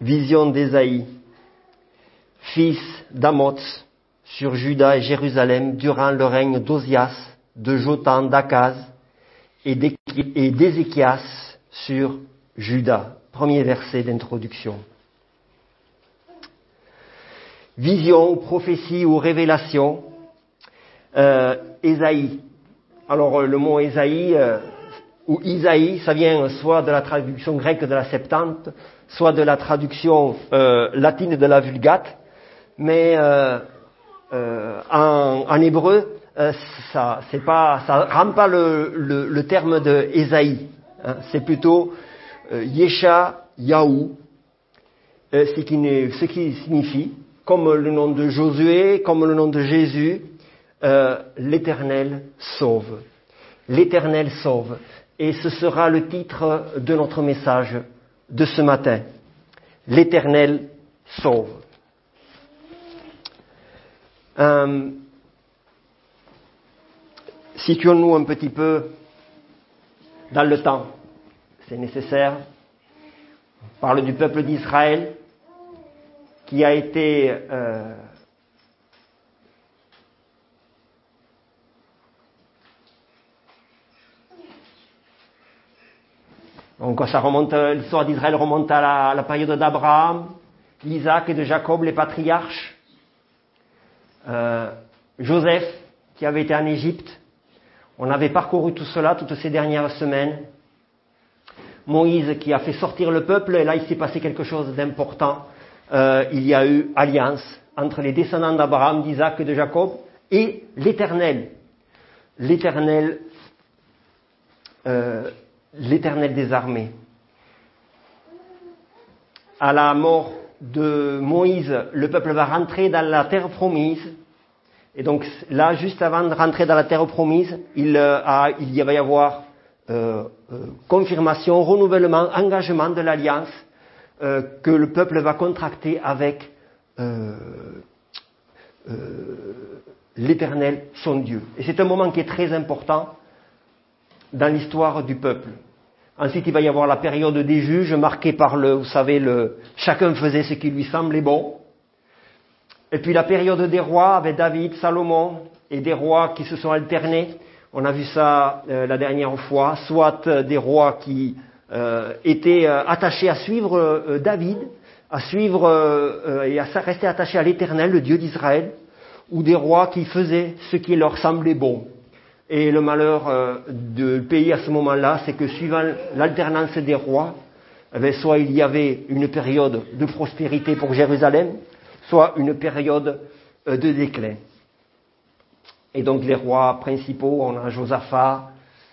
Vision d'Ésaïe, fils d'Amoz, sur Juda et Jérusalem durant le règne d'Ozias, de Jotham, d'Akaz et d'Ézéchias sur Juda. Premier verset d'introduction. Vision, prophétie ou révélation, Ésaïe. Alors le mot Ésaïe ou Isaïe, ça vient soit de la traduction grecque de la Septante, soit de la traduction latine de la Vulgate, mais en hébreu, ça rend pas le terme de Ésaïe, hein, c'est plutôt Yesha Yahou, ce qui signifie, comme le nom de Josué, comme le nom de Jésus, l'Éternel sauve. L'Éternel sauve. Et ce sera le titre de notre message de ce matin. L'Éternel sauve. Situons-nous un petit peu dans le temps. C'est nécessaire. On parle du peuple d'Israël qui a été donc ça remonte, l'histoire d'Israël remonte à la période d'Abraham, d'Isaac et de Jacob, les patriarches. Joseph, qui avait été en Égypte. On avait parcouru tout cela toutes ces dernières semaines. Moïse, qui a fait sortir le peuple, et là il s'est passé quelque chose d'important. Il y a eu alliance entre les descendants d'Abraham, d'Isaac et de Jacob et l'Éternel. L'Éternel des armées. À la mort de Moïse, le peuple va rentrer dans la terre promise. Et donc là, juste avant de rentrer dans la terre promise, il va y avoir confirmation, renouvellement, engagement de l'alliance que le peuple va contracter avec l'Éternel, son Dieu. Et c'est un moment qui est très important dans l'histoire du peuple. Ensuite, il va y avoir la période des juges, marquée par chacun faisait ce qui lui semblait bon. Et puis la période des rois, avec David, Salomon, et des rois qui se sont alternés. On a vu ça la dernière fois, soit des rois qui étaient attachés à suivre David, à suivre et à rester attachés à l'Éternel, le Dieu d'Israël, ou des rois qui faisaient ce qui leur semblait bon. Et le malheur du pays à ce moment-là, c'est que suivant l'alternance des rois, soit il y avait une période de prospérité pour Jérusalem, soit une période de déclin. Et donc les rois principaux, on a Josaphat,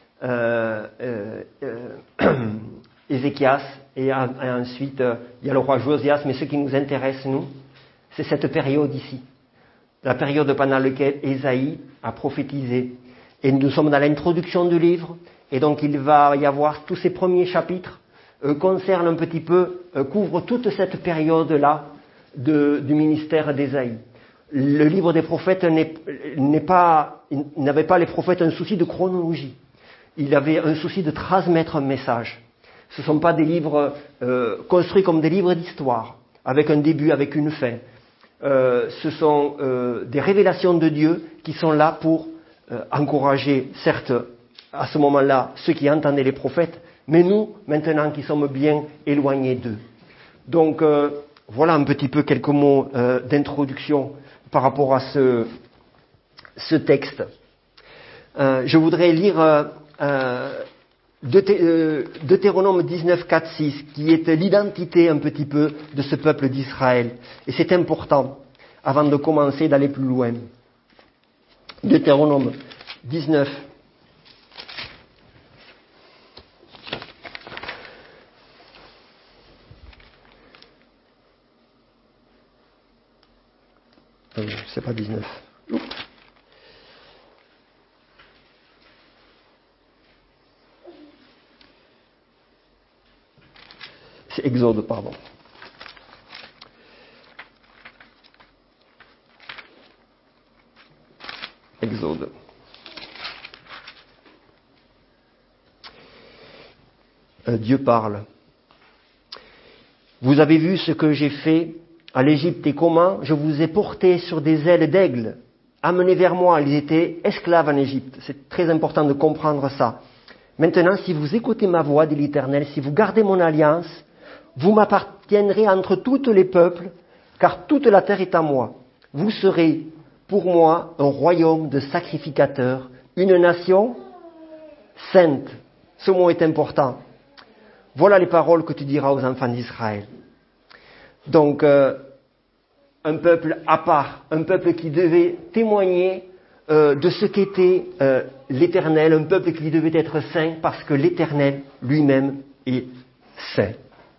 Ézéchias, et ensuite il y a le roi Josias, mais ce qui nous intéresse, nous, c'est cette période ici, la période pendant laquelle Ésaïe a prophétisé. Et nous sommes dans l'introduction du livre, et donc il va y avoir tous ces premiers chapitres concernent un petit peu, couvrent toute cette période-là du ministère d'Ésaïe. Le livre des prophètes n'avait pas les prophètes un souci de chronologie. Il avait un souci de transmettre un message. Ce ne sont pas des livres construits comme des livres d'histoire, avec un début, avec une fin. Ce sont des révélations de Dieu qui sont là pour encourager, certes, à ce moment-là, ceux qui entendaient les prophètes, mais nous, maintenant, qui sommes bien éloignés d'eux. Donc, voilà un petit peu quelques mots d'introduction par rapport à ce texte. Je voudrais lire Deutéronome 19, 4, 6, qui est l'identité un petit peu de ce peuple d'Israël. Et c'est important, avant de commencer, d'aller plus loin. Deutéronome 19. C'est pas 19. C'est Exode, pardon. Exode. Dieu parle. Vous avez vu ce que j'ai fait à l'Égypte et comment je vous ai porté sur des ailes d'aigle, amenés vers moi. Ils étaient esclaves en Égypte. C'est très important de comprendre ça. Maintenant, si vous écoutez ma voix, dit l'Éternel, si vous gardez mon alliance, vous m'appartiendrez entre tous les peuples, car toute la terre est à moi. Vous serez pour moi un royaume de sacrificateurs, une nation sainte. Ce mot est important. Voilà les paroles que tu diras aux enfants d'Israël. Donc, un peuple à part, un peuple qui devait témoigner de ce qu'était l'Éternel, un peuple qui devait être saint parce que l'Éternel lui-même est saint.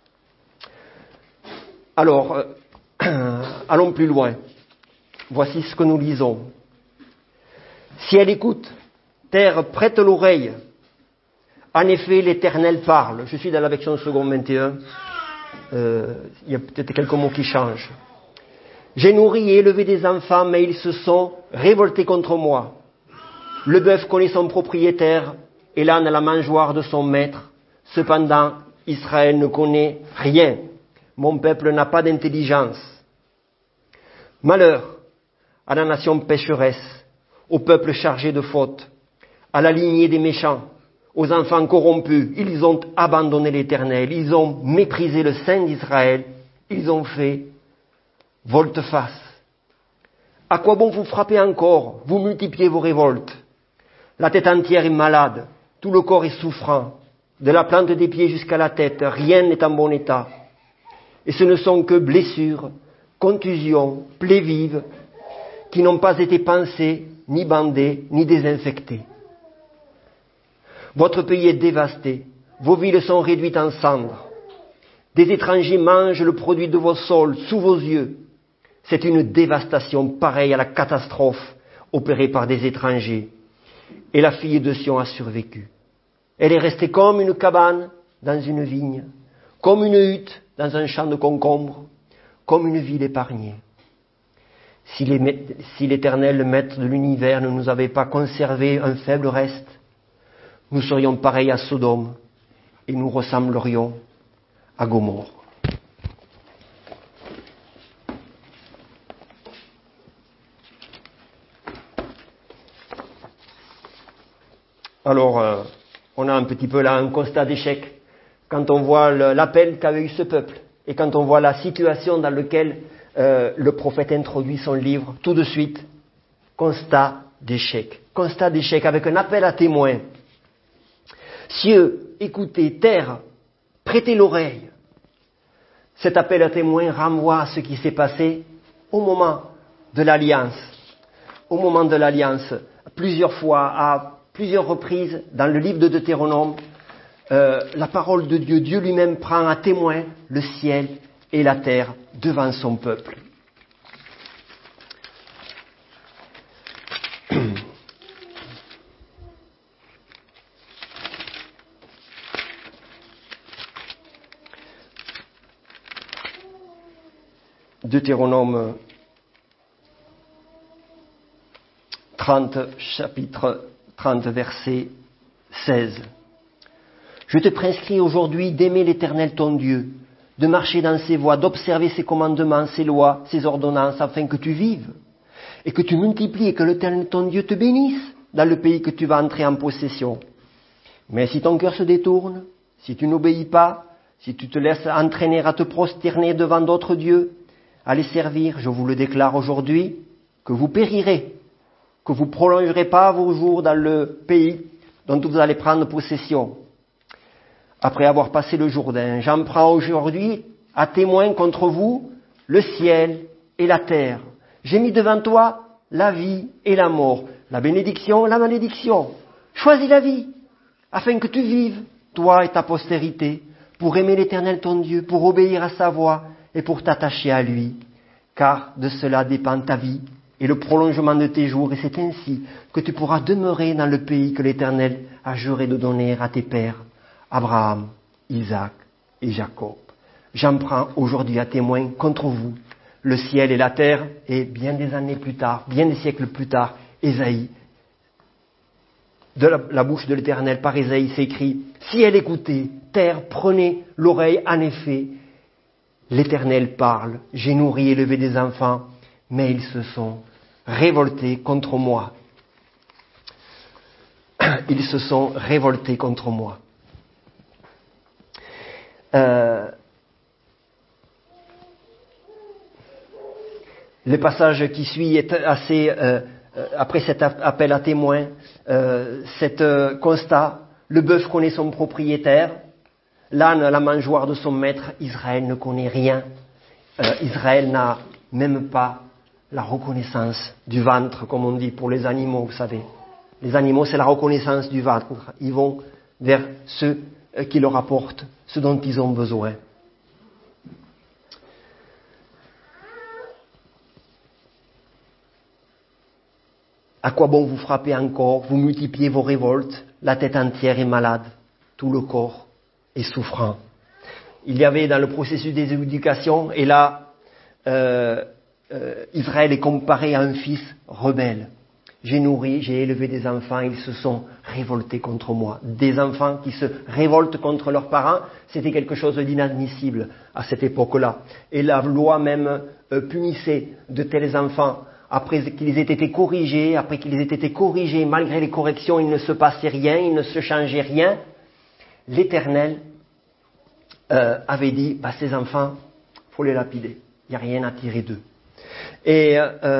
Alors, allons plus loin. Voici ce que nous lisons. Si elle écoute, terre, prête l'oreille. En effet, l'Éternel parle. Je suis dans la version seconde 21. Il y a peut-être quelques mots qui changent. J'ai nourri et élevé des enfants, mais ils se sont révoltés contre moi. Le bœuf connaît son propriétaire et l'âne la mangeoire de son maître. Cependant, Israël ne connaît rien. Mon peuple n'a pas d'intelligence. Malheur à la nation pécheresse, au peuple chargé de fautes, à la lignée des méchants, aux enfants corrompus. Ils ont abandonné l'Éternel, ils ont méprisé le Saint d'Israël, ils ont fait volte-face. À quoi bon vous frapper encore, vous multipliez vos révoltes? La tête entière est malade, tout le corps est souffrant, de la plante des pieds jusqu'à la tête, rien n'est en bon état. Et ce ne sont que blessures, contusions, plaies vives, qui n'ont pas été pansées, ni bandées, ni désinfectées. Votre pays est dévasté, vos villes sont réduites en cendres. Des étrangers mangent le produit de vos sols sous vos yeux. C'est une dévastation pareille à la catastrophe opérée par des étrangers. Et la fille de Sion a survécu. Elle est restée comme une cabane dans une vigne, comme une hutte dans un champ de concombres, comme une ville épargnée. Si l'Éternel, le Maître de l'univers, ne nous avait pas conservé un faible reste, nous serions pareils à Sodome et nous ressemblerions à Gomorrhe. Alors, on a un petit peu là un constat d'échec quand on voit l'appel qu'avait eu ce peuple et quand on voit la situation dans laquelle le prophète introduit son livre. Tout de suite, constat d'échec. Constat d'échec avec un appel à témoins. Cieux, écoutez, terre, prêtez l'oreille. Cet appel à témoins renvoie à ce qui s'est passé au moment de l'Alliance. Au moment de l'Alliance, plusieurs fois, à plusieurs reprises, dans le livre de Deutéronome, la parole de Dieu, Dieu lui-même prend à témoin le ciel et la terre devant son peuple. Deutéronome 30, chapitre 30, verset 16. Je te prescris aujourd'hui d'aimer l'Éternel ton Dieu, de marcher dans ses voies, d'observer ses commandements, ses lois, ses ordonnances, afin que tu vives, et que tu multiplies et que l'Éternel ton Dieu te bénisse dans le pays que tu vas entrer en possession. Mais si ton cœur se détourne, si tu n'obéis pas, si tu te laisses entraîner à te prosterner devant d'autres dieux, à les servir, je vous le déclare aujourd'hui, que vous périrez, que vous ne prolongerez pas vos jours dans le pays dont vous allez prendre possession. Après avoir passé le Jourdain, j'en prends aujourd'hui à témoin contre vous le ciel et la terre. J'ai mis devant toi la vie et la mort, la bénédiction et la malédiction. Choisis la vie, afin que tu vives, toi et ta postérité, pour aimer l'Éternel ton Dieu, pour obéir à sa voix et pour t'attacher à lui. Car de cela dépend ta vie et le prolongement de tes jours, et c'est ainsi que tu pourras demeurer dans le pays que l'Éternel a juré de donner à tes pères, Abraham, Isaac et Jacob. J'en prends aujourd'hui à témoin contre vous, le ciel et la terre, et bien des années plus tard, bien des siècles plus tard, Ésaïe, de la bouche de l'Éternel par Ésaïe s'écrit, si elle écoutait, terre, prenez l'oreille, en effet, L'Éternel parle, j'ai nourri et élevé des enfants, mais ils se sont révoltés contre moi. Ils se sont révoltés contre moi. Le passage qui suit est assez, après cet appel à témoins, cet constat, le bœuf connaît son propriétaire, l'âne la mangeoire de son maître, Israël ne connaît rien. Israël n'a même pas la reconnaissance du ventre, comme on dit pour les animaux, vous savez. Les animaux, c'est la reconnaissance du ventre. Ils vont vers ceux qui leur apportent ce dont ils ont besoin. À quoi bon vous frapper encore, vous multipliez vos révoltes, la tête entière est malade, tout le corps est souffrant. Il y avait dans le processus des éducations, et là, Israël est comparé à un fils rebelle. J'ai nourri, j'ai élevé des enfants, ils se sont révoltés contre moi. Des enfants qui se révoltent contre leurs parents, c'était quelque chose d'inadmissible à cette époque-là. Et la loi même punissait de tels enfants. Après qu'ils aient été corrigés, malgré les corrections, il ne se passait rien, il ne se changeait rien. L'Éternel avait dit, ces enfants, faut les lapider. Il n'y a rien à tirer d'eux. Et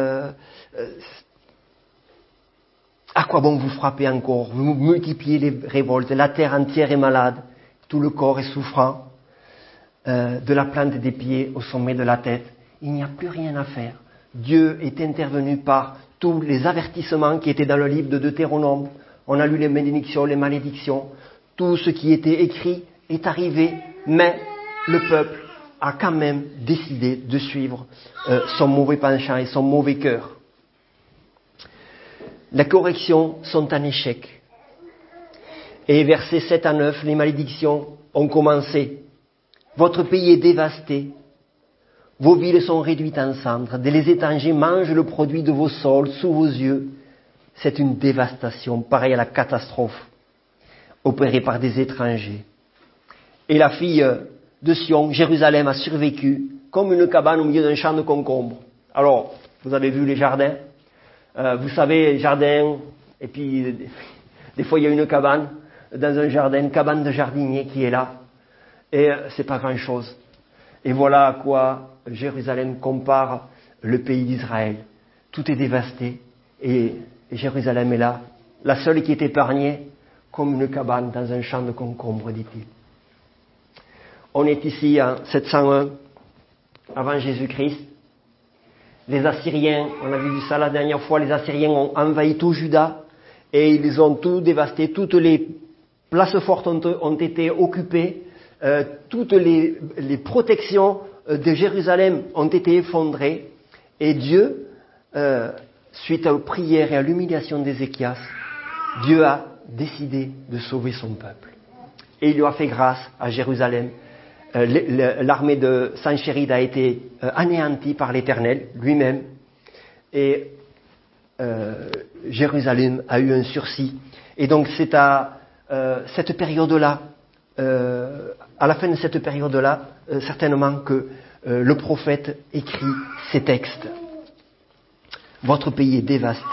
à quoi bon vous frapper encore? Vous multipliez les révoltes, la terre entière est malade, tout le corps est souffrant, de la plante des pieds au sommet de la tête. Il n'y a plus rien à faire. Dieu est intervenu par tous les avertissements qui étaient dans le livre de Deutéronome. On a lu les bénédictions, les malédictions. Tout ce qui était écrit est arrivé, mais le peuple a quand même décidé de suivre son mauvais penchant et son mauvais cœur. Les corrections sont un échec. Et versets 7 à 9, les malédictions ont commencé. Votre pays est dévasté. Vos villes sont réduites en cendres. Les étrangers mangent le produit de vos sols sous vos yeux. C'est une dévastation, pareille à la catastrophe opérée par des étrangers. Et la fille de Sion, Jérusalem, a survécu comme une cabane au milieu d'un champ de concombres. Alors, vous avez vu les jardins. Vous savez, jardin, et puis des fois il y a une cabane dans un jardin, une cabane de jardinier qui est là. Et c'est pas grand-chose. Et voilà à quoi Jérusalem compare le pays d'Israël. Tout est dévasté et Jérusalem est là, la seule qui est épargnée, comme une cabane dans un champ de concombres, dit-il. On est ici en 701 avant Jésus-Christ. Les Assyriens, on a vu ça la dernière fois, les Assyriens ont envahi tout Juda et ils ont tout dévasté. Toutes les places fortes ont été occupées. Toutes les protections de Jérusalem ont été effondrées. Et Dieu, suite aux prières et à l'humiliation d'Ézéchias, Dieu a décidé de sauver son peuple. Et il lui a fait grâce à Jérusalem. L'armée de Sanchérib a été anéantie par l'Éternel lui-même. Et Jérusalem a eu un sursis. Et donc c'est à cette période-là, à la fin de cette période-là, certainement que le prophète écrit ces textes. Votre pays est dévasté.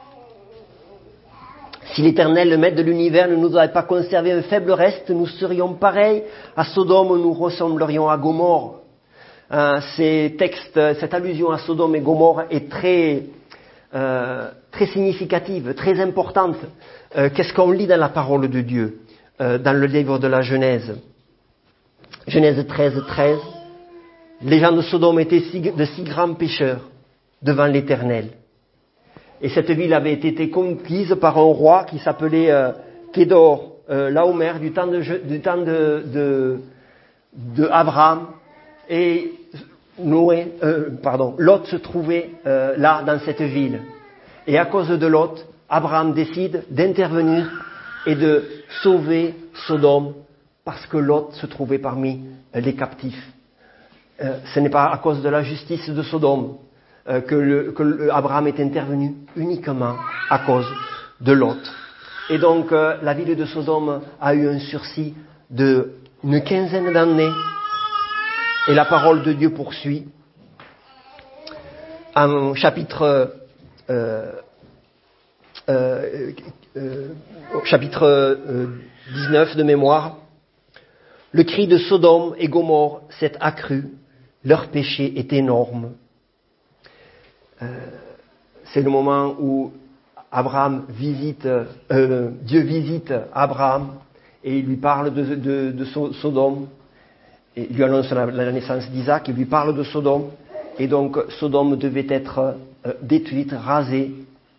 Si l'Éternel, le Maître de l'univers, ne nous avait pas conservé un faible reste, nous serions pareils à Sodome, nous ressemblerions à Gomorrhe. Ces textes, cette allusion à Sodome et Gomorrhe est très significative, très importante. Qu'est-ce qu'on lit dans la parole de Dieu, dans le livre de la Genèse? Genèse 13. Les gens de Sodome étaient de si grands pécheurs devant l'Éternel. Et cette ville avait été conquise par un roi qui s'appelait Kédor, Laomer, du temps de Abraham. Et Lot se trouvait là, dans cette ville. Et à cause de Lot, Abraham décide d'intervenir et de sauver Sodome, parce que Lot se trouvait parmi les captifs. Ce n'est pas à cause de la justice de Sodome que Abraham est intervenu, uniquement à cause de Lot. Et donc la ville de Sodome a eu un sursis d'une quinzaine d'années Et la parole de Dieu poursuit en chapitre 19 de mémoire. Le cri de Sodome et Gomorrhe s'est accru, leur péché est énorme. C'est le moment où Dieu visite Abraham et il lui parle de Sodome. Et il lui annonce la naissance d'Isaac, il lui parle de Sodome. Et donc Sodome devait être détruite, rasée.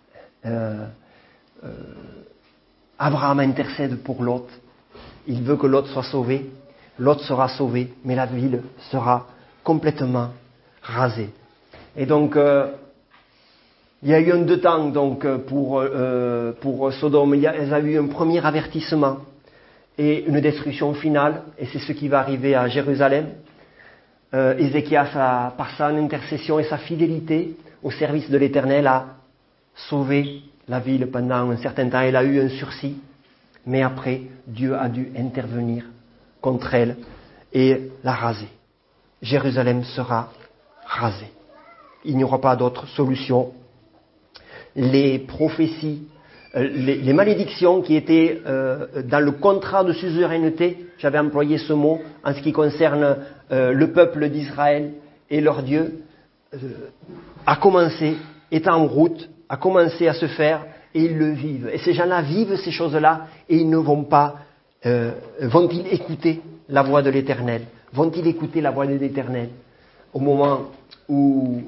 Abraham intercède pour Lot. Il veut que Lot soit sauvé. Lot sera sauvé, mais la ville sera complètement rasée. Et donc, il y a eu un deux temps donc, pour Sodome. Elle a eu un premier avertissement et une destruction finale. Et c'est ce qui va arriver à Jérusalem. Ézéchias, par sa intercession et sa fidélité au service de l'Éternel, a sauvé la ville pendant un certain temps. Elle a eu un sursis, mais après, Dieu a dû intervenir contre elle et la raser. Jérusalem sera rasée. Il n'y aura pas d'autre solution. Les prophéties, les malédictions qui étaient dans le contrat de suzeraineté, j'avais employé ce mot en ce qui concerne le peuple d'Israël et leur Dieu, a commencé, est en route, a commencé à se faire et ils le vivent. Et ces gens-là vivent ces choses-là et ils ne vont pas, vont-ils écouter la voix de l'Éternel? Vont-ils écouter la voix de l'Éternel? Au moment où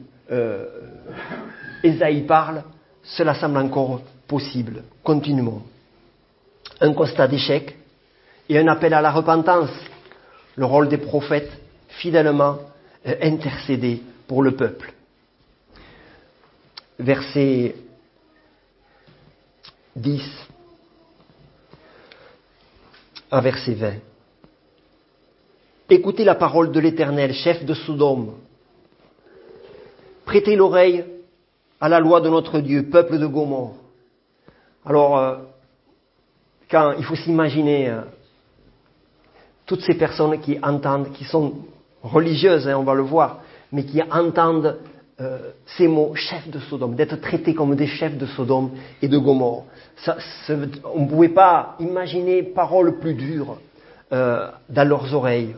Ésaïe parle, cela semble encore possible. Continuons. Un constat d'échec et un appel à la repentance. Le rôle des prophètes, fidèlement intercéder pour le peuple. Verset 10 à verset 20. Écoutez la parole de l'Éternel, chef de Sodome. Prêtez l'oreille à la loi de notre Dieu, peuple de Gomorrhe. Alors, quand il faut s'imaginer toutes ces personnes qui entendent, qui sont religieuses, on va le voir, mais qui entendent ces mots, chef de Sodome, d'être traités comme des chefs de Sodome et de Gomorrhe. On ne pouvait pas imaginer paroles plus dures dans leurs oreilles.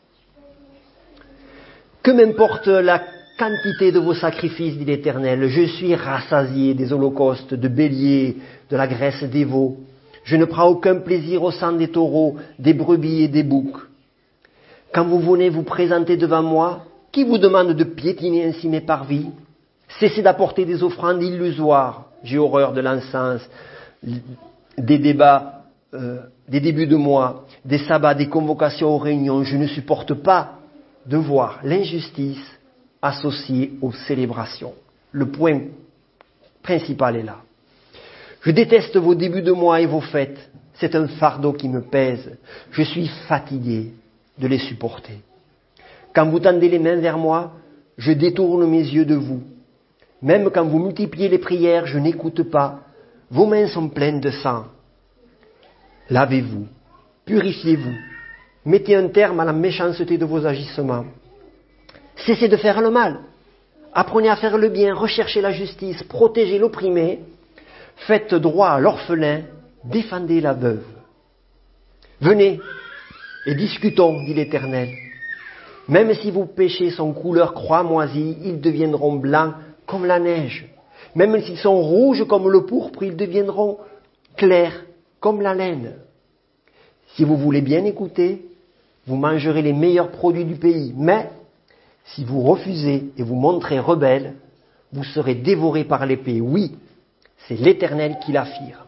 Que m'importe la quantité de vos sacrifices, dit l'Éternel, je suis rassasié des holocaustes, de béliers, de la graisse des veaux. Je ne prends aucun plaisir au sang des taureaux, des brebis et des boucs. Quand vous venez vous présenter devant moi, qui vous demande de piétiner ainsi mes parvis? Cessez d'apporter des offrandes illusoires. J'ai horreur de l'encens, des débats, des débuts de mois, des sabbats, des convocations aux réunions. Je ne supporte pas de voir l'injustice associée aux célébrations. Le point principal est là. Je déteste vos débuts de mois et vos fêtes. C'est un fardeau qui me pèse. Je suis fatigué de les supporter. Quand vous tendez les mains vers moi, je détourne mes yeux de vous. Même quand vous multipliez les prières, je n'écoute pas. Vos mains sont pleines de sang. Lavez-vous, purifiez-vous, mettez un terme à la méchanceté de vos agissements. Cessez de faire le mal. Apprenez à faire le bien, recherchez la justice, protégez l'opprimé, faites droit à l'orphelin, défendez la veuve. Venez et discutons, dit l'Éternel. Même si vos péchés sont couleur croix moisie, ils deviendront blancs comme la neige. Même s'ils sont rouges comme le pourpre, ils deviendront clairs comme la laine. Si vous voulez bien écouter, vous mangerez les meilleurs produits du pays. Mais si vous refusez et vous montrez rebelle, vous serez dévorés par l'épée. Oui, c'est l'Éternel qui l'affirme.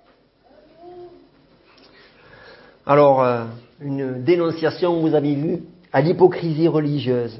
Alors, une dénonciation, vous avez vu, à l'hypocrisie religieuse.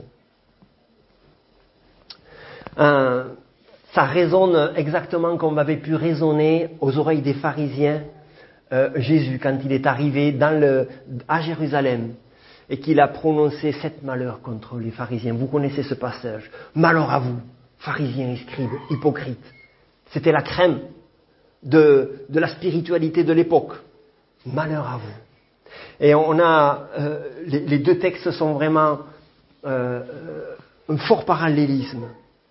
Ça résonne exactement comme avait pu résonner aux oreilles des pharisiens Jésus quand il est arrivé à Jérusalem et qu'il a prononcé 7 malheurs contre les pharisiens. Vous connaissez ce passage. Malheur à vous, pharisiens et scribes, hypocrites. C'était la crème de la spiritualité de l'époque. Malheur à vous. Et on a les deux textes sont vraiment un fort parallélisme,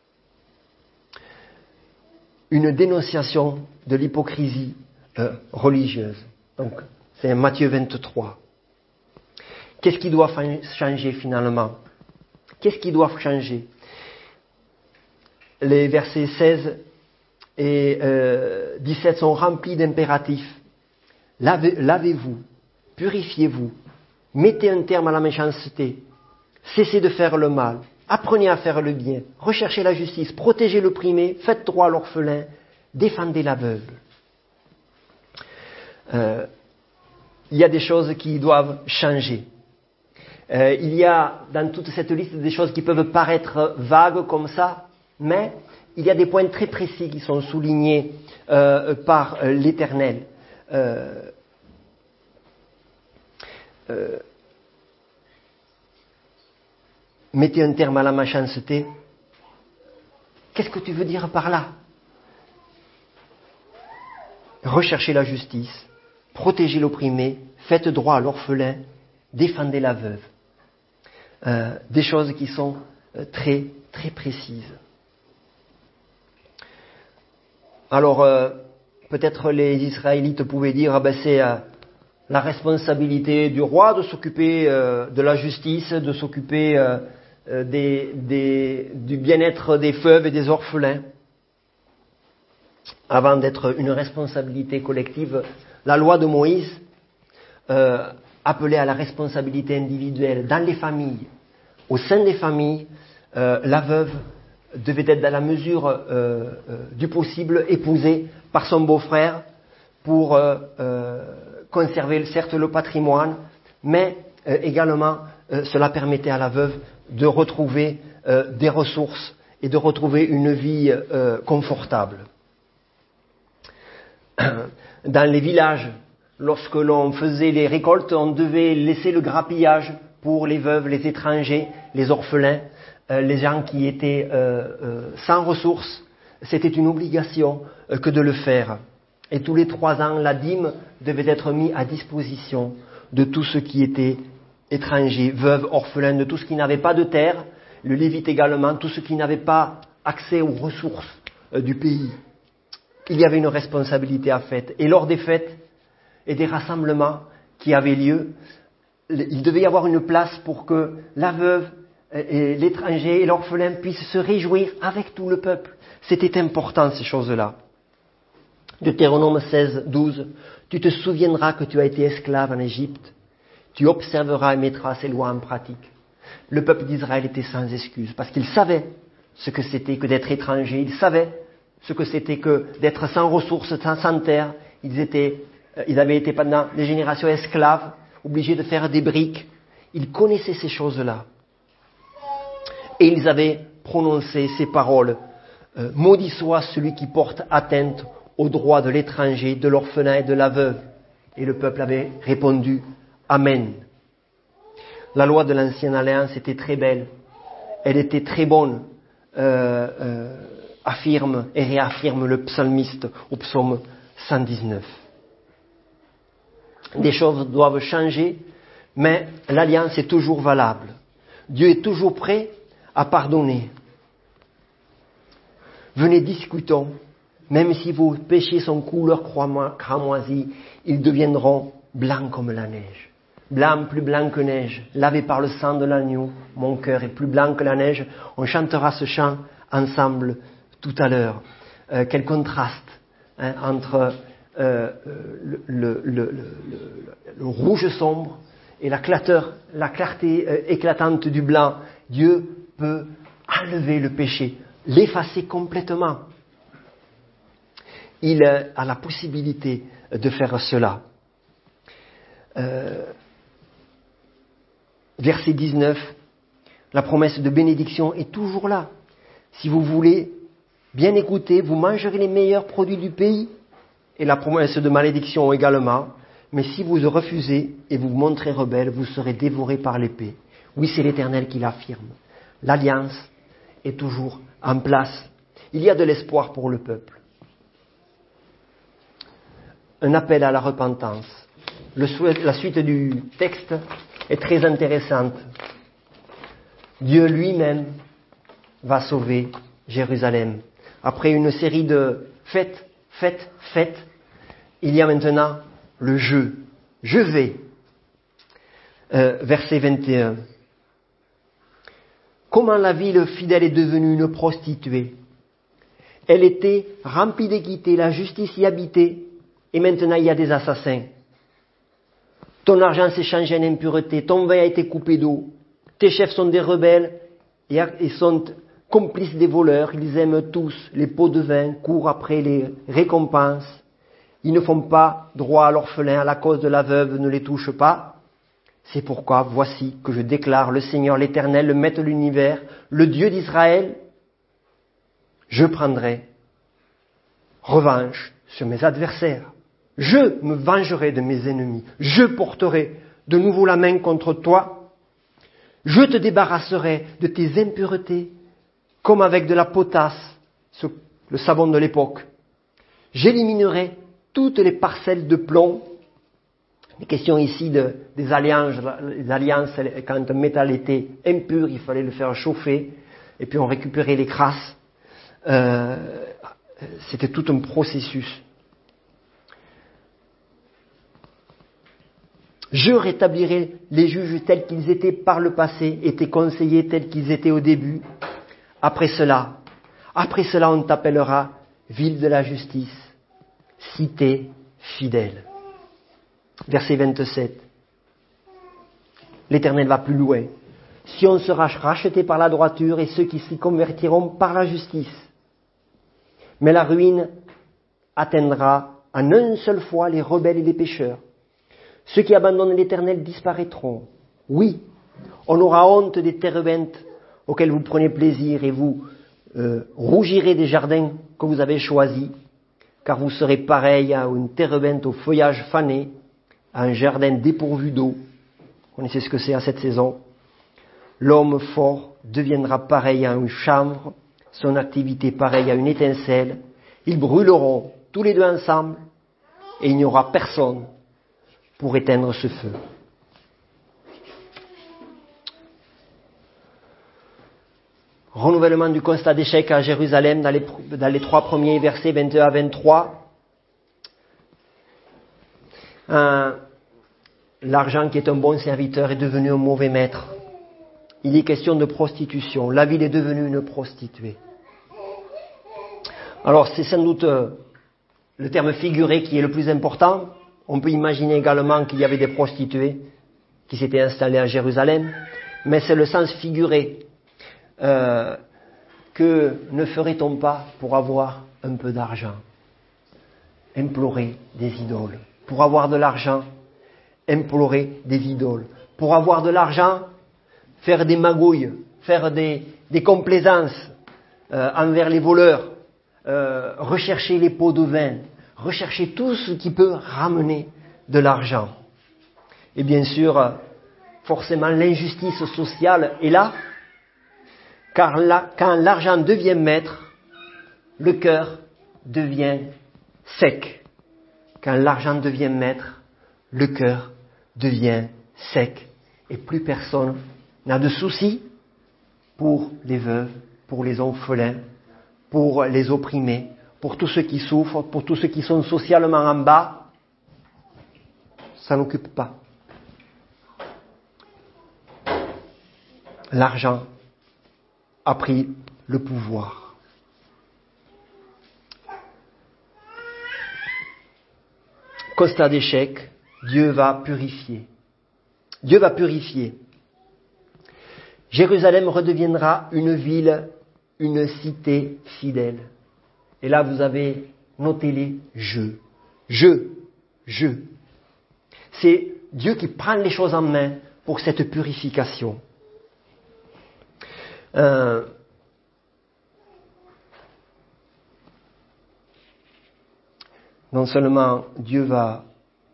une dénonciation de l'hypocrisie religieuse. Donc, c'est Matthieu 23. Qu'est-ce qui doit changer finalement? Qu'est-ce qui doit changer? Les versets 16 et 17 sont remplis d'impératifs. Lavez-vous, purifiez-vous, mettez un terme à la méchanceté, cessez de faire le mal, apprenez à faire le bien, recherchez la justice, protégez l'opprimé, faites droit à l'orphelin, défendez l'aveugle. Il y a des choses qui doivent changer. Il y a dans toute cette liste des choses qui peuvent paraître vagues comme ça, mais il y a des points très précis qui sont soulignés par l'Éternel. Mettez un terme à la méchanceté. Qu'est-ce que tu veux dire par là? Recherchez la justice, protégez l'opprimé, faites droit à l'orphelin, défendez la veuve. Des choses qui sont très, très précises. Alors, peut-être les Israélites pouvaient dire, c'est la responsabilité du roi de s'occuper de la justice, de s'occuper du bien-être des veuves et des orphelins. Avant d'être une responsabilité collective, la loi de Moïse appelait à la responsabilité individuelle dans les familles. Au sein des familles, la veuve devait être dans la mesure du possible épousée par son beau-frère pour conserver certes le patrimoine, mais également cela permettait à la veuve de retrouver des ressources et de retrouver une vie confortable. Dans les villages, lorsque l'on faisait les récoltes, on devait laisser le grappillage pour les veuves, les étrangers, les orphelins, les gens qui étaient sans ressources. C'était une obligation que de le faire. Et tous les 3 ans, la dîme devait être mise à disposition de tous ceux qui étaient étrangers, veuves, orphelins, de tous ceux qui n'avaient pas de terre, le Lévite également, tous ceux qui n'avaient pas accès aux ressources du pays. Il y avait une responsabilité à faire. Et lors des fêtes et des rassemblements qui avaient lieu, il devait y avoir une place pour que la veuve, et l'étranger et l'orphelin puissent se réjouir avec tout le peuple. C'était important ces choses-là. Deutéronome 16, 12. Tu te souviendras que tu as été esclave en Égypte. Tu observeras et mettras ces lois en pratique. Le peuple d'Israël était sans excuse parce qu'il savait ce que c'était que d'être étranger. Il savait ce que c'était que d'être sans ressources, sans terre. Ils avaient été pendant des générations esclaves, obligés de faire des briques. Ils connaissaient ces choses-là. Et ils avaient prononcé ces paroles. Maudit soit celui qui porte atteinte aux droits de l'étranger, de l'orphelin et de la veuve. Et le peuple avait répondu Amen. La loi de l'ancienne alliance était très belle. Elle était très bonne. Affirme et réaffirme le psalmiste au psaume 119. Des choses doivent changer, mais l'alliance est toujours valable. Dieu est toujours prêt à pardonner. Venez, discutons. Même si vos péchés sont couleur cramoisie, ils deviendront blancs comme la neige. Blanc, plus blanc que neige, lavé par le sang de l'agneau, mon cœur est plus blanc que la neige. On chantera ce chant ensemble tout à l'heure. Quel contraste entre le rouge sombre et la clarté éclatante du blanc. Dieu peut enlever le péché, l'effacer complètement. Il a la possibilité de faire cela. Verset 19, la promesse de bénédiction est toujours là. Si vous voulez bien écouter, vous mangerez les meilleurs produits du pays, et la promesse de malédiction également. Mais si vous refusez et vous montrez rebelle, vous serez dévorés par l'épée. Oui, c'est l'Éternel qui l'affirme. L'alliance est toujours en place. Il y a de l'espoir pour le peuple. Un appel à la repentance. La suite du texte est très intéressante. Dieu lui-même va sauver Jérusalem. Après une série de fêtes, il y a maintenant le je. Je vais. Verset 21. Comment la ville fidèle est devenue une prostituée. Elle était remplie d'équité, la justice y habitait, et maintenant il y a des assassins. Ton argent s'est changé en impureté, ton vin a été coupé d'eau, tes chefs sont des rebelles et sont complices des voleurs, ils aiment tous les pots de vin, courent après les récompenses, ils ne font pas droit à l'orphelin, à la cause de la veuve ne les touchent pas. C'est pourquoi, voici que je déclare le Seigneur l'Éternel, le Maître de l'univers, le Dieu d'Israël, je prendrai revanche sur mes adversaires. Je me vengerai de mes ennemis. Je porterai de nouveau la main contre toi. Je te débarrasserai de tes impuretés, comme avec de la potasse, le savon de l'époque. J'éliminerai toutes les parcelles de plomb. Les questions ici des alliances, quand un métal était impur, il fallait le faire chauffer, et puis on récupérait les crasses. C'était tout un processus. Je rétablirai les juges tels qu'ils étaient par le passé, et tes conseillers tels qu'ils étaient au début. Après cela, on t'appellera ville de la justice, cité fidèle. Verset 27. L'Éternel va plus loin. Sion sera racheté par la droiture et ceux qui s'y convertiront par la justice. Mais la ruine atteindra en une seule fois les rebelles et les pécheurs. Ceux qui abandonnent l'Éternel disparaîtront. Oui, on aura honte des térébintes auxquels vous prenez plaisir et vous rougirez des jardins que vous avez choisis, car vous serez pareil à une térébinte au feuillage fané, à un jardin dépourvu d'eau. Vous connaissez ce que c'est à cette saison. L'homme fort deviendra pareil à un chanvre, son activité pareille à une étincelle. Ils brûleront tous les deux ensemble et il n'y aura personne pour éteindre ce feu. Renouvellement du constat d'échec à Jérusalem dans les 3 premiers versets 21 à 23. L'argent qui est un bon serviteur est devenu un mauvais maître. Il est question de prostitution. La ville est devenue une prostituée. Alors c'est sans doute le terme figuré qui est le plus important. On peut imaginer également qu'il y avait des prostituées qui s'étaient installées à Jérusalem, mais c'est le sens figuré. Que ne ferait-on pas pour avoir un peu d'argent? Implorer des idoles. Pour avoir de l'argent, implorer des idoles. Pour avoir de l'argent, faire des magouilles, faire des complaisances envers les voleurs, rechercher les pots de vin, rechercher tout ce qui peut ramener de l'argent. Et bien sûr, forcément, l'injustice sociale est là, car quand l'argent devient maître, le cœur devient sec. Quand l'argent devient maître, le cœur devient sec. Et plus personne n'a de soucis pour les veuves, pour les orphelins, pour les opprimés, pour tous ceux qui souffrent, pour tous ceux qui sont socialement en bas. Ça n'occupe pas. L'argent a pris le pouvoir. Constat d'échec, Dieu va purifier. Dieu va purifier. Jérusalem redeviendra une ville, une cité fidèle. Et là, vous avez noté les je. C'est Dieu qui prend les choses en main pour cette purification. Non seulement Dieu va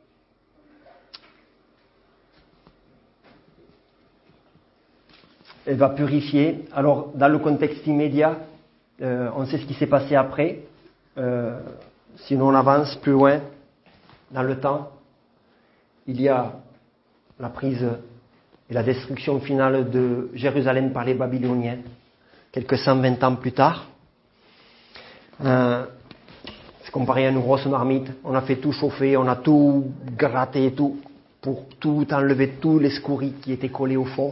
purifier. Alors, dans le contexte immédiat, on sait ce qui s'est passé après. Sinon, on avance plus loin dans le temps. Il y a la prise et la destruction finale de Jérusalem par les Babyloniens, quelques 120 ans plus tard. C'est comparé à une grosse marmite. On a fait tout chauffer, on a tout gratté, tout, pour tout enlever, tous les scories qui étaient collés au fond.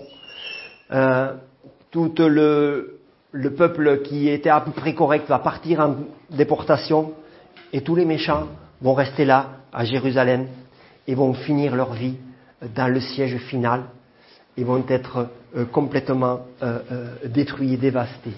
Tout le peuple qui était à peu près correct va partir en déportation et tous les méchants vont rester là, à Jérusalem, et vont finir leur vie dans le siège final et vont être complètement détruits et dévastés.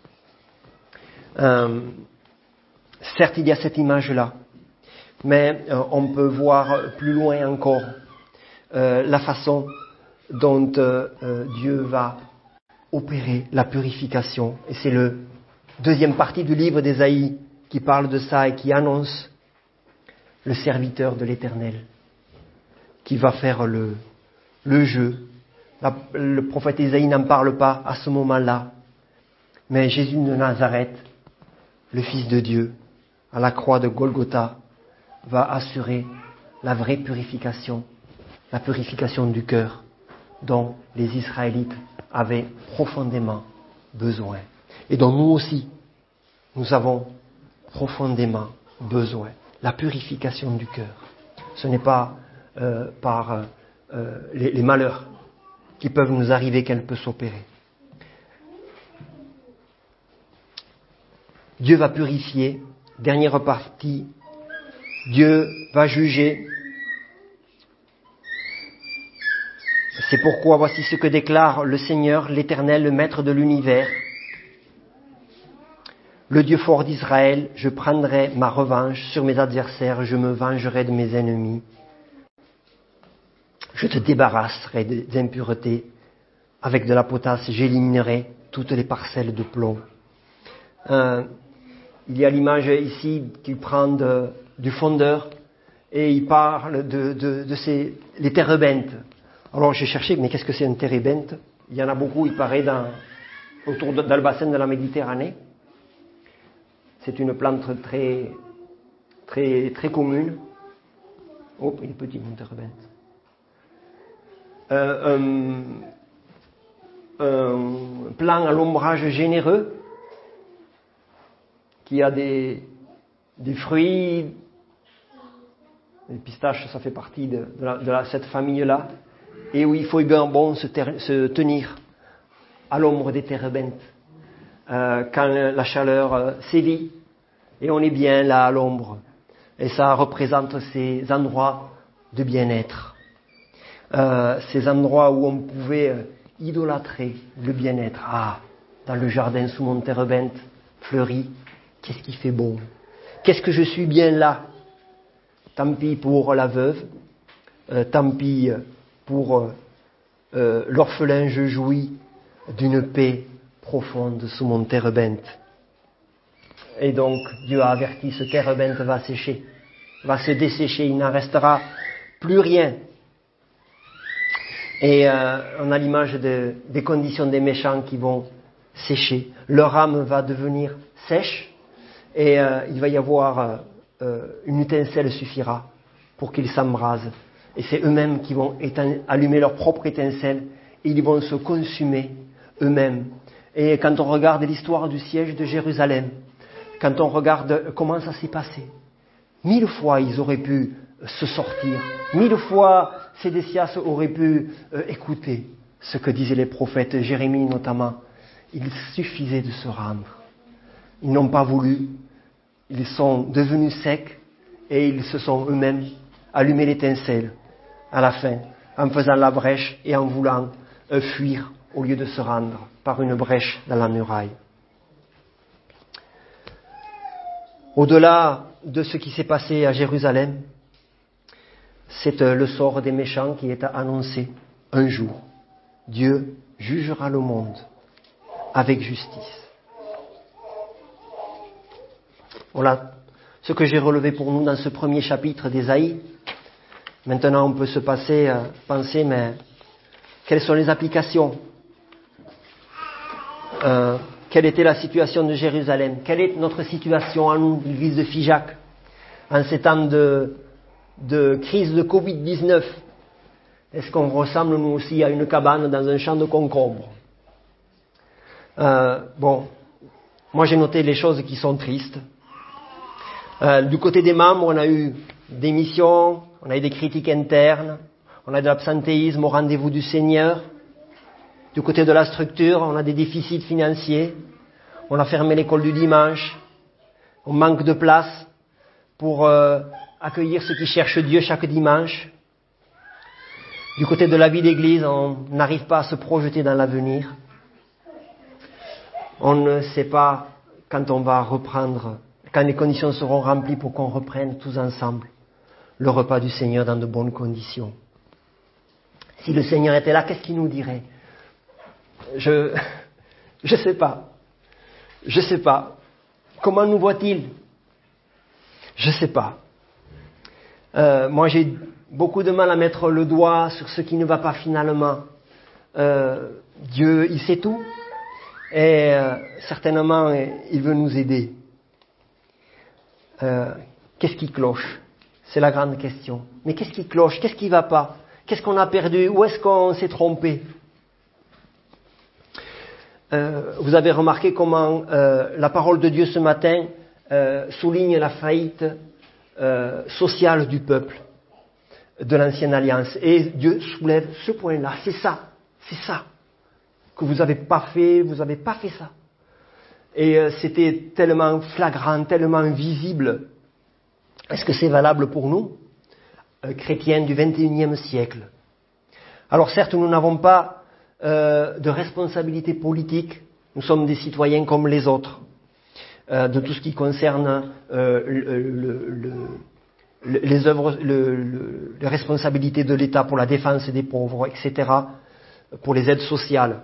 Certes, il y a cette image-là, mais on peut voir plus loin encore la façon dont Dieu va opérer la purification. Et c'est la deuxième partie du livre d'Ésaïe qui parle de ça et qui annonce le serviteur de l'Éternel qui va faire le jeu. Le prophète Ésaïe n'en parle pas à ce moment-là, mais Jésus de Nazareth, le Fils de Dieu, à la croix de Golgotha, va assurer la vraie purification, la purification du cœur dont les Israélites avaient profondément besoin et dont nous aussi, nous avons profondément besoin. La purification du cœur. Ce n'est pas par les malheurs qui peuvent nous arriver qu'elle peut s'opérer. Dieu va purifier. Dernière partie, Dieu va juger. C'est pourquoi voici ce que déclare le Seigneur, l'Éternel, le Maître de l'univers. Le Dieu fort d'Israël, je prendrai ma revanche sur mes adversaires, je me vengerai de mes ennemis. Je te débarrasserai des impuretés. Avec de la potasse, j'éliminerai toutes les parcelles de plomb. Il y a l'image ici qu'il prend du fondeur et il parle de les térébinthes. Alors j'ai cherché, mais qu'est-ce que c'est un térébinthe? Il y en a beaucoup, il paraît, dans le bassin de la Méditerranée. C'est une plante très, très, très commune. Oh, il est petit, mon térébinthe. Un plant à l'ombrage généreux qui a des fruits, les pistaches, ça fait partie de cette famille-là, et où il faut bien bon se tenir à l'ombre des térébinthes quand la chaleur sévit, et on est bien là à l'ombre, et ça représente ces endroits de bien-être, ces endroits où on pouvait idolâtrer le bien-être. Ah, dans le jardin sous mon térébinthe fleuri, qu'est-ce qui fait bon? Qu'est-ce que je suis bien là? Tant pis pour la veuve, tant pis pour l'orphelin, je jouis d'une paix profonde sous mon térébinthe. Et donc, Dieu a averti, ce térébinthe va sécher, va se dessécher, il n'en restera plus rien. Et on a l'image des conditions des méchants qui vont sécher. Leur âme va devenir sèche. Et il va y avoir une étincelle suffira pour qu'ils s'embrasent. Et c'est eux-mêmes qui vont allumer leur propre étincelle et ils vont se consumer eux-mêmes. Et quand on regarde l'histoire du siège de Jérusalem, quand on regarde comment ça s'est passé, 1000 fois ils auraient pu se sortir, 1000 fois Sédécias aurait pu écouter ce que disaient les prophètes, Jérémie notamment. Il suffisait de se rendre. Ils n'ont pas voulu. Ils sont devenus secs et ils se sont eux-mêmes allumé l'étincelle à la fin, en faisant la brèche et en voulant fuir au lieu de se rendre par une brèche dans la muraille. Au-delà de ce qui s'est passé à Jérusalem, c'est le sort des méchants qui est annoncé un jour. Dieu jugera le monde avec justice. Voilà ce que j'ai relevé pour nous dans ce premier chapitre d'Ésaïe. Maintenant, on peut se penser, mais quelles sont les applications? Quelle était la situation de Jérusalem? Quelle est notre situation à nous, l'église de Figeac, en ces temps de crise de Covid-19? Est-ce qu'on ressemble nous aussi à une cabane dans un champ de concombres? Moi j'ai noté les choses qui sont tristes. Du côté des membres, on a eu des missions, on a eu des critiques internes, on a de l'absentéisme au rendez-vous du Seigneur. Du côté de la structure, on a des déficits financiers, on a fermé l'école du dimanche, on manque de place pour accueillir ceux qui cherchent Dieu chaque dimanche. Du côté de la vie d'église, on n'arrive pas à se projeter dans l'avenir. On ne sait pas quand on va reprendre, quand les conditions seront remplies pour qu'on reprenne tous ensemble le repas du Seigneur dans de bonnes conditions. Si le Seigneur était là, qu'est-ce qu'il nous dirait? Je sais pas. Je sais pas. Comment nous voit-il? Je sais pas. Moi, j'ai beaucoup de mal à mettre le doigt sur ce qui ne va pas finalement. Dieu, il sait tout. Et certainement, il veut nous aider. Qu'est-ce qui cloche? C'est la grande question. Mais qu'est-ce qui cloche? Qu'est-ce qui ne va pas? Qu'est-ce qu'on a perdu? Où est-ce qu'on s'est trompé? Vous avez remarqué comment la parole de Dieu ce matin souligne la faillite sociale du peuple de l'ancienne alliance. Et Dieu soulève ce point-là. C'est ça que vous n'avez pas fait, vous n'avez pas fait ça. Et c'était tellement flagrant, tellement visible. Est-ce que c'est valable pour nous, chrétiens du XXIe siècle? Alors certes, nous n'avons pas de responsabilité politique. Nous sommes des citoyens comme les autres. De tout ce qui concerne les œuvres, les responsabilités de l'État pour la défense des pauvres, etc., pour les aides sociales.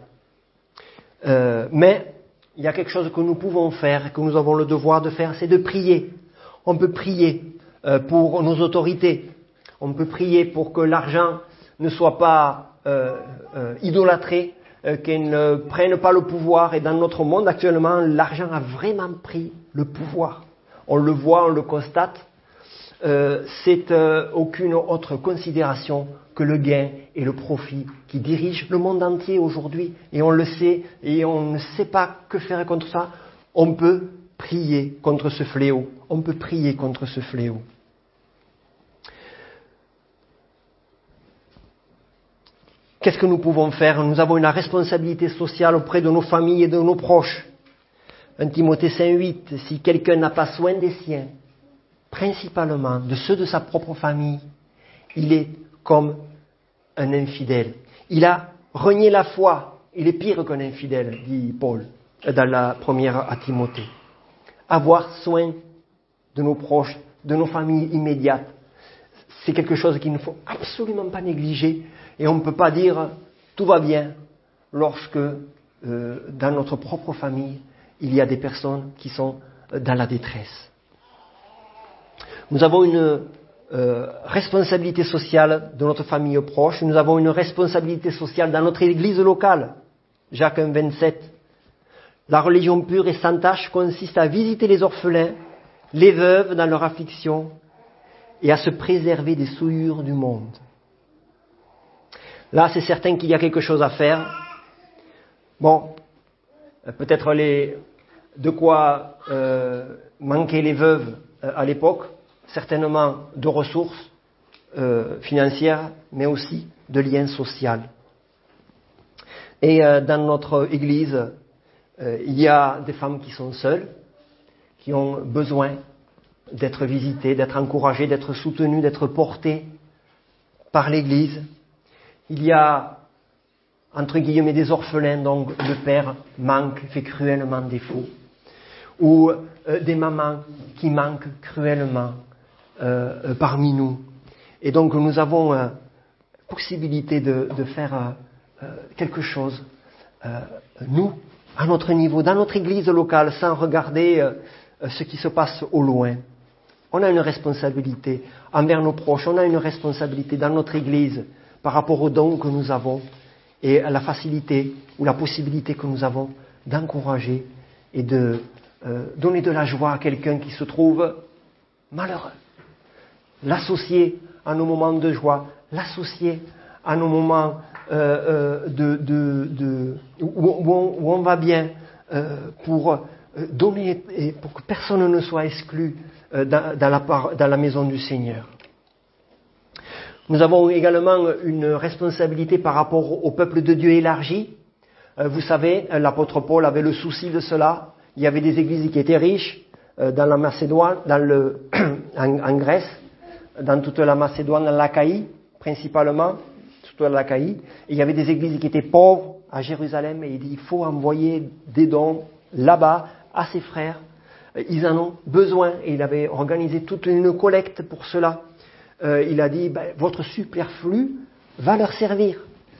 Mais il y a quelque chose que nous pouvons faire, que nous avons le devoir de faire, c'est de prier. On peut prier pour nos autorités. On peut prier pour que l'argent ne soit pas idolâtré, qu'elle ne prenne pas le pouvoir. Et dans notre monde actuellement, l'argent a vraiment pris le pouvoir. On le voit, on le constate. C'est aucune autre considération que le gain et le profit qui dirigent le monde entier aujourd'hui. Et on le sait, et on ne sait pas que faire contre ça. On peut prier contre ce fléau. On peut prier contre ce fléau. Qu'est-ce que nous pouvons faire? Nous avons une responsabilité sociale auprès de nos familles et de nos proches. 1 Timothée 5,8, si quelqu'un n'a pas soin des siens, principalement de ceux de sa propre famille, il est comme un infidèle. Il a renié la foi. Il est pire qu'un infidèle, dit Paul dans la première à Timothée. Avoir soin de nos proches, de nos familles immédiates, c'est quelque chose qu'il ne faut absolument pas négliger. Et on ne peut pas dire tout va bien lorsque dans notre propre famille, il y a des personnes qui sont dans la détresse. Nous avons une responsabilité sociale de notre famille proche. Nous avons une responsabilité sociale dans notre église locale. Jacques 1, 27. La religion pure et sans tache consiste à visiter les orphelins, les veuves dans leur affliction et à se préserver des souillures du monde. Là, c'est certain qu'il y a quelque chose à faire. Bon, peut-être de quoi manquaient les veuves à l'époque, certainement de ressources financières, mais aussi de liens sociaux. Et dans notre Église, il y a des femmes qui sont seules, qui ont besoin d'être visitées, d'être encouragées, d'être soutenues, d'être portées par l'Église. Il y a, entre guillemets, des orphelins dont le père manque, fait cruellement défaut. Ou des mamans qui manquent cruellement parmi nous. Et donc nous avons possibilité de faire quelque chose, nous, à notre niveau, dans notre église locale, sans regarder ce qui se passe au loin. On a une responsabilité envers nos proches, on a une responsabilité dans notre église par rapport aux dons que nous avons et à la facilité ou la possibilité que nous avons d'encourager et de donner de la joie à quelqu'un qui se trouve malheureux. L'associer à nos moments de joie, l'associer à nos moments où on va bien, pour donner et pour que personne ne soit exclu dans la maison du Seigneur. Nous avons également une responsabilité par rapport au peuple de Dieu élargi. Vous savez, l'apôtre Paul avait le souci de cela. Il y avait des églises qui étaient riches dans la Macédoine, en Grèce, dans toute la Macédoine, dans l'Achaïe, principalement, toute l'Achaïe. Et il y avait des églises qui étaient pauvres à Jérusalem, et il dit, il faut envoyer des dons là-bas à ses frères. Ils en ont besoin, et il avait organisé toute une collecte pour cela. Il a dit, votre superflu va leur servir.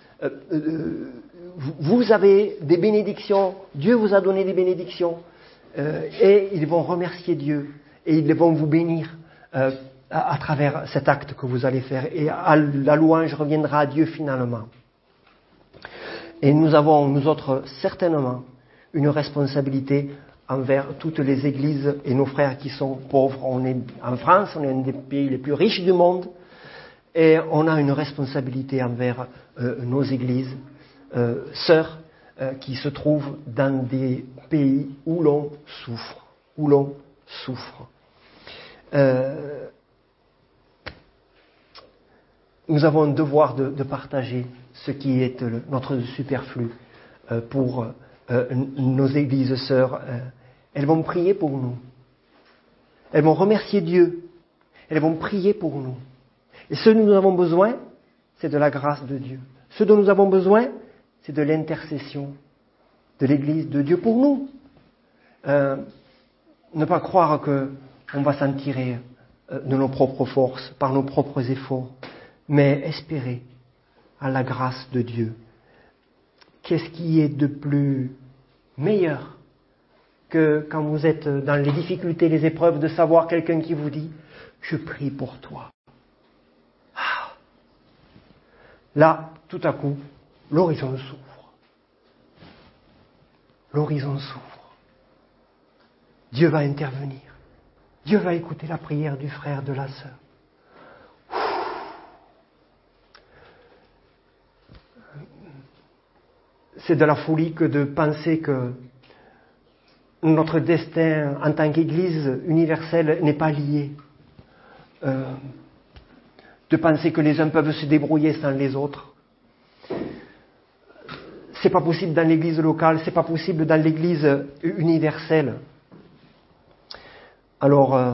Vous avez des bénédictions, Dieu vous a donné des bénédictions, et ils vont remercier Dieu, et ils vont vous bénir à travers cet acte que vous allez faire, et la louange reviendra à Dieu finalement. Et nous avons, nous autres, certainement, une responsabilité envers toutes les églises et nos frères qui sont pauvres. On est en France, on est un des pays les plus riches du monde, et on a une responsabilité envers nos églises, sœurs, qui se trouvent dans des pays où l'on souffre. Nous avons un devoir de partager ce qui est notre superflu pour nos églises sœurs. Elles vont prier pour nous. Elles vont remercier Dieu. Elles vont prier pour nous. Et ce dont nous avons besoin, c'est de la grâce de Dieu. Ce dont nous avons besoin, c'est de l'intercession de l'Église de Dieu pour nous. Ne pas croire qu'on va s'en tirer de nos propres forces, par nos propres efforts, mais espérer à la grâce de Dieu. Qu'est-ce qui est de plus meilleur que quand vous êtes dans les difficultés, les épreuves, de savoir quelqu'un qui vous dit « Je prie pour toi ». Là, tout à coup, l'horizon s'ouvre. L'horizon s'ouvre. Dieu va intervenir. Dieu va écouter la prière du frère, de la sœur. C'est de la folie que de penser que notre destin en tant qu'Église universelle n'est pas lié. De penser que les uns peuvent se débrouiller sans les autres. C'est pas possible dans l'Église locale, c'est pas possible dans l'Église universelle. Alors,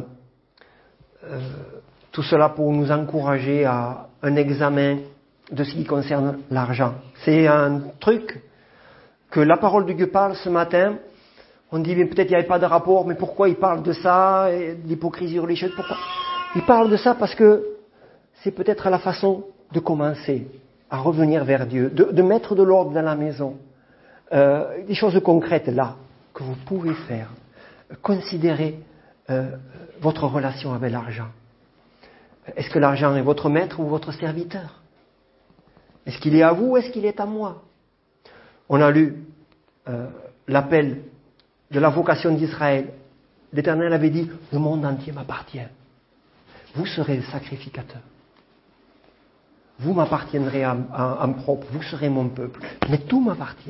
tout cela pour nous encourager à un examen de ce qui concerne l'argent. C'est un truc que la parole de Dieu parle ce matin. On dit, mais peut-être il n'y avait pas de rapport, mais pourquoi il parle de ça, et de l'hypocrisie religieuse, pourquoi? Il parle de ça parce que c'est peut-être la façon de commencer à revenir vers Dieu, de mettre de l'ordre dans la maison. Des choses concrètes là, que vous pouvez faire. Considérez votre relation avec l'argent. Est-ce que l'argent est votre maître ou votre serviteur? Est-ce qu'il est à vous ou est-ce qu'il est à moi? On a lu l'appel de la vocation d'Israël. L'Éternel avait dit, le monde entier m'appartient. Vous serez le sacrificateur. Vous m'appartiendrez en propre. Vous serez mon peuple. Mais tout m'appartient.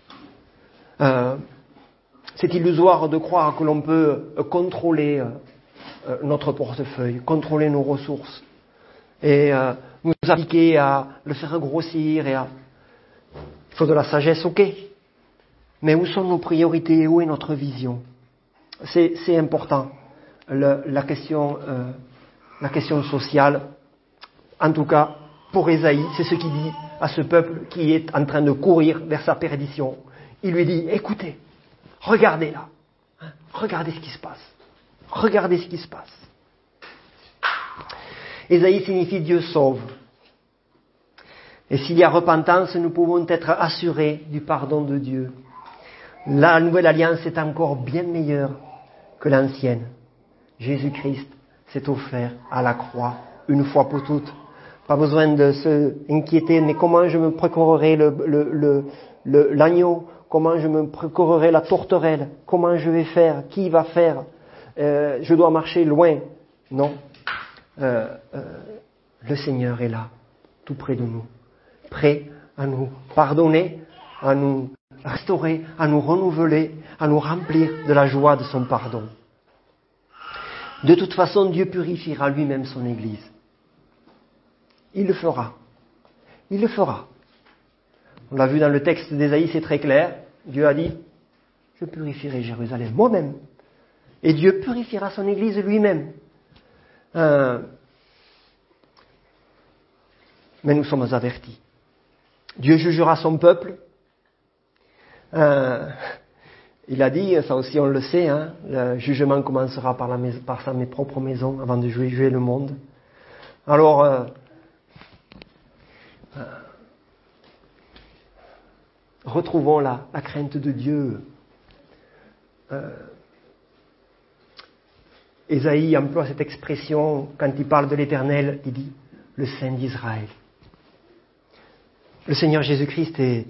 C'est illusoire de croire que l'on peut contrôler notre portefeuille, contrôler nos ressources et nous appliquer à le faire grossir Il faut de la sagesse, ok. Mais où sont nos priorités? Où est notre vision? C'est important. La question sociale, en tout cas, pour Ésaïe, c'est ce qu'il dit à ce peuple qui est en train de courir vers sa perdition. Il lui dit, écoutez, regardez là. Regardez ce qui se passe. Regardez ce qui se passe. Ésaïe signifie Dieu sauve. Et s'il y a repentance, nous pouvons être assurés du pardon de Dieu. La nouvelle alliance est encore bien meilleure que l'ancienne. Jésus-Christ s'est offert à la croix, une fois pour toutes. Pas besoin de se inquiéter, mais comment je me procurerai l'agneau? Comment je me procurerai la tourterelle? Comment je vais faire? Qui va faire? Je dois marcher loin. Non. Le Seigneur est là, tout près de nous. prêt à nous pardonner, à nous restaurer, à nous renouveler, à nous remplir de la joie de son pardon. De toute façon, Dieu purifiera lui-même son Église. Il le fera. Il le fera. On l'a vu dans le texte d'Ésaïe, c'est très clair. Dieu a dit, je purifierai Jérusalem moi-même. Et Dieu purifiera son Église lui-même. Mais nous sommes avertis. Dieu jugera son peuple. Il a dit, ça aussi on le sait, le jugement commencera par sa propre maison avant de juger le monde. Alors, retrouvons la crainte de Dieu. Ésaïe emploie cette expression quand il parle de l'Éternel, il dit le Saint d'Israël. Le Seigneur Jésus-Christ est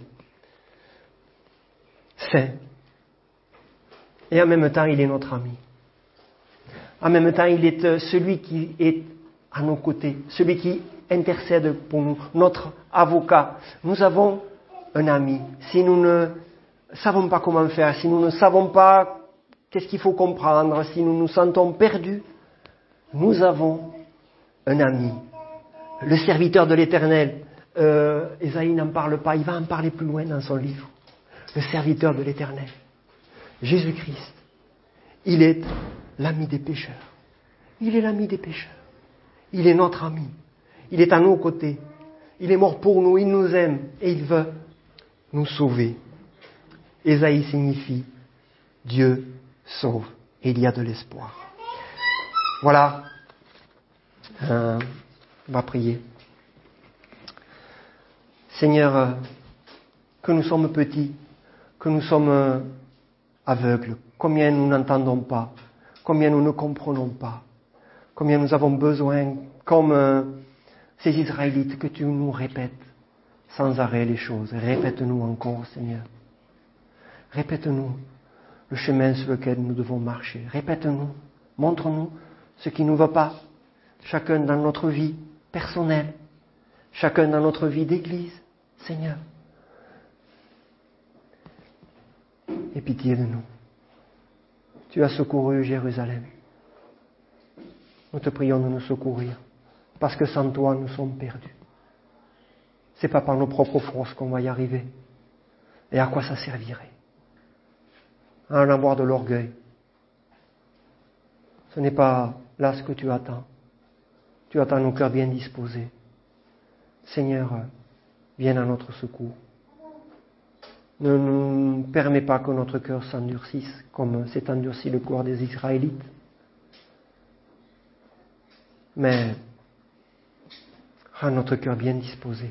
saint. Et en même temps, il est notre ami. En même temps, il est celui qui est à nos côtés, celui qui intercède pour nous, notre avocat. Nous avons un ami. Si nous ne savons pas comment faire, si nous ne savons pas qu'est-ce qu'il faut comprendre, si nous nous sentons perdus, nous avons un ami. Le serviteur de l'Éternel, Ésaïe n'en parle pas, il va en parler plus loin dans son livre. Le serviteur de l'Éternel, Jésus-Christ, il est l'ami des pécheurs. Il est l'ami des pécheurs. Il est notre ami. Il est à nos côtés. Il est mort pour nous, il nous aime et il veut nous sauver. Ésaïe signifie Dieu sauve et il y a de l'espoir. Voilà. On va prier. Seigneur, que nous sommes petits, que nous sommes aveugles, combien nous n'entendons pas, combien nous ne comprenons pas, combien nous avons besoin, comme ces Israélites, que tu nous répètes sans arrêt les choses. Répète-nous encore, Seigneur. Répète-nous le chemin sur lequel nous devons marcher. Répète-nous, montre-nous ce qui ne va pas, chacun dans notre vie personnelle, chacun dans notre vie d'église, Seigneur. Aie pitié de nous. Tu as secouru Jérusalem. Nous te prions de nous secourir, parce que sans toi, nous sommes perdus. C'est pas par nos propres forces qu'on va y arriver. Et à quoi ça servirait? À en avoir de l'orgueil. Ce n'est pas là ce que tu attends. Tu attends nos cœurs bien disposés. Seigneur, viens à notre secours. Ne nous permets pas que notre cœur s'endurcisse comme s'est endurci le corps des Israélites. Mais rends notre cœur bien disposé.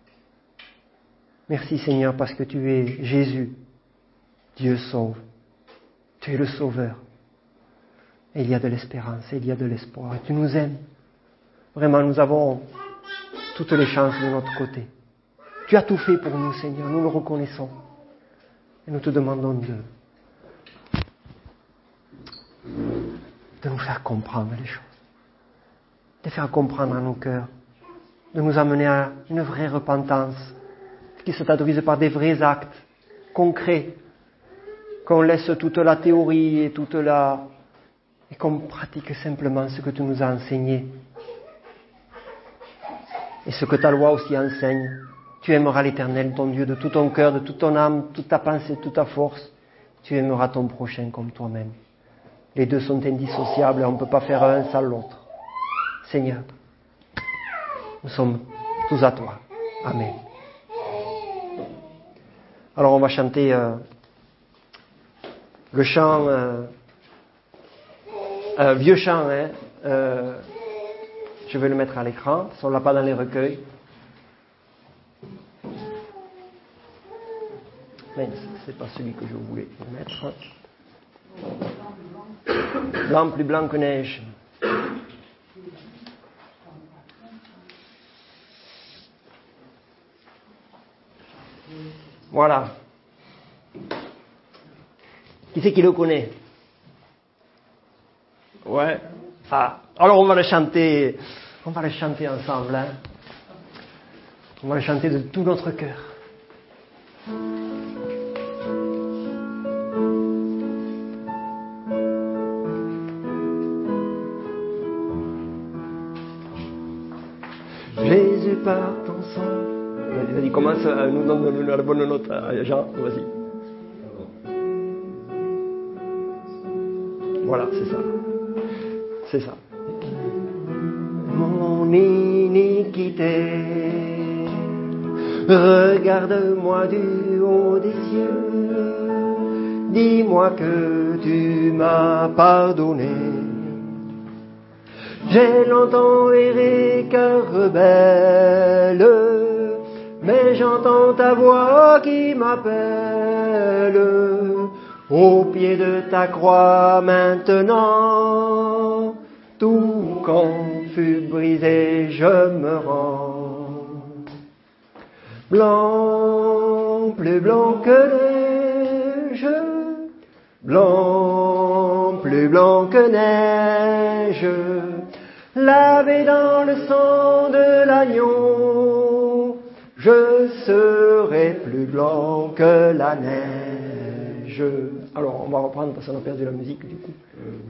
Merci Seigneur parce que tu es Jésus. Dieu sauve. Tu es le Sauveur. Et il y a de l'espérance, et il y a de l'espoir. Et tu nous aimes. Vraiment, nous avons toutes les chances de notre côté. Tu as tout fait pour nous, Seigneur. Nous le reconnaissons. Et nous te demandons de nous faire comprendre les choses. De faire comprendre à nos cœurs. De nous amener à une vraie repentance qui se traduise par des vrais actes concrets. Qu'on laisse toute la théorie et et qu'on pratique simplement ce que tu nous as enseigné. Et ce que ta loi aussi enseigne. Tu aimeras l'Éternel, ton Dieu, de tout ton cœur, de toute ton âme, toute ta pensée, toute ta force. Tu aimeras ton prochain comme toi-même. Les deux sont indissociables et on ne peut pas faire un sans l'autre. Seigneur, nous sommes tous à toi. Amen. Alors on va chanter le chant, vieux chant, je vais le mettre à l'écran, on ne l'a pas dans les recueils. Mais c'est pas celui que je voulais mettre. Blanc plus blanc que neige. Voilà. Qui c'est qui le connaît? Ouais. Ah. Alors on va le chanter ensemble. On va le chanter de tout notre cœur. Jésus par ton sang. Vas-y, commence à nous donner la bonne note à Jean, vas-y. Voilà, c'est ça. C'est ça. Mon iniquité, regarde-moi du haut des cieux, dis-moi que tu m'as pardonné. J'ai longtemps erré cœur rebelle, mais j'entends ta voix qui m'appelle. Au pied de ta croix maintenant, tout confus brisé, je me rends. Blanc, plus blanc que neige, blanc, plus blanc que neige, lavé dans le sang de l'agneau, je serai plus blanc que la neige. Alors, on va reprendre parce qu'on a perdu la musique du coup.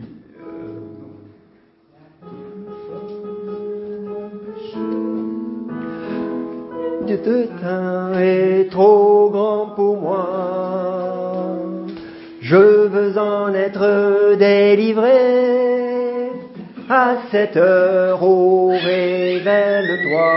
Dieu de teint est trop grand pour moi, je veux en être délivré. À cette heure, oh, révèle-toi.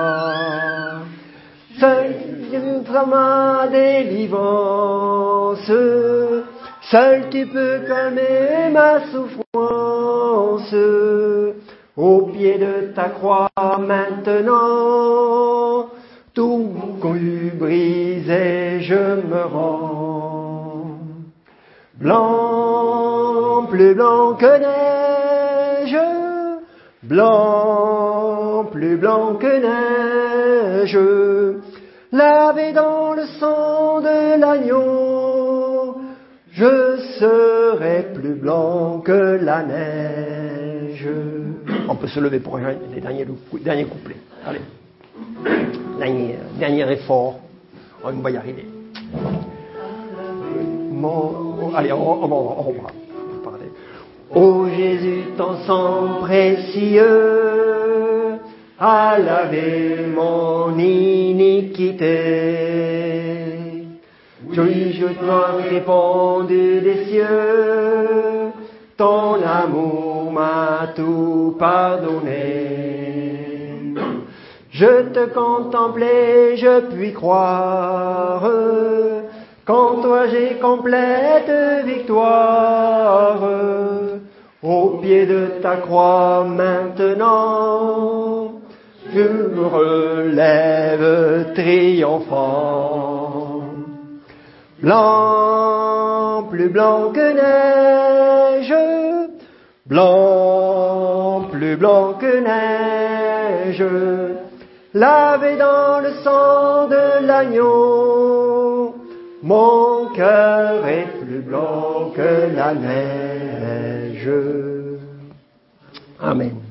Seul Dieu fera ma délivrance, seul tu peux calmer ma souffrance. Au pied de ta croix maintenant, tout cru brisé, je me rends. Blanc, plus blanc que neige, blanc, plus blanc que neige, lavé dans le sang de l'agneau, je serai plus blanc que la neige. On peut se lever pour les derniers couplets. Allez. Dernier effort. On va y arriver. Allez, on va parler. Ô Jésus, ton sang précieux a lavé mon iniquité. Je t'en répondu des cieux, ton amour m'a tout pardonné. Je te contemplais, je puis croire, qu'en toi j'ai complète victoire. Au pied de ta croix maintenant, je me relève triomphant. Blanc, plus blanc que neige, blanc, plus blanc que neige, lavé dans le sang de l'agneau, mon cœur est plus blanc que la neige. Amen.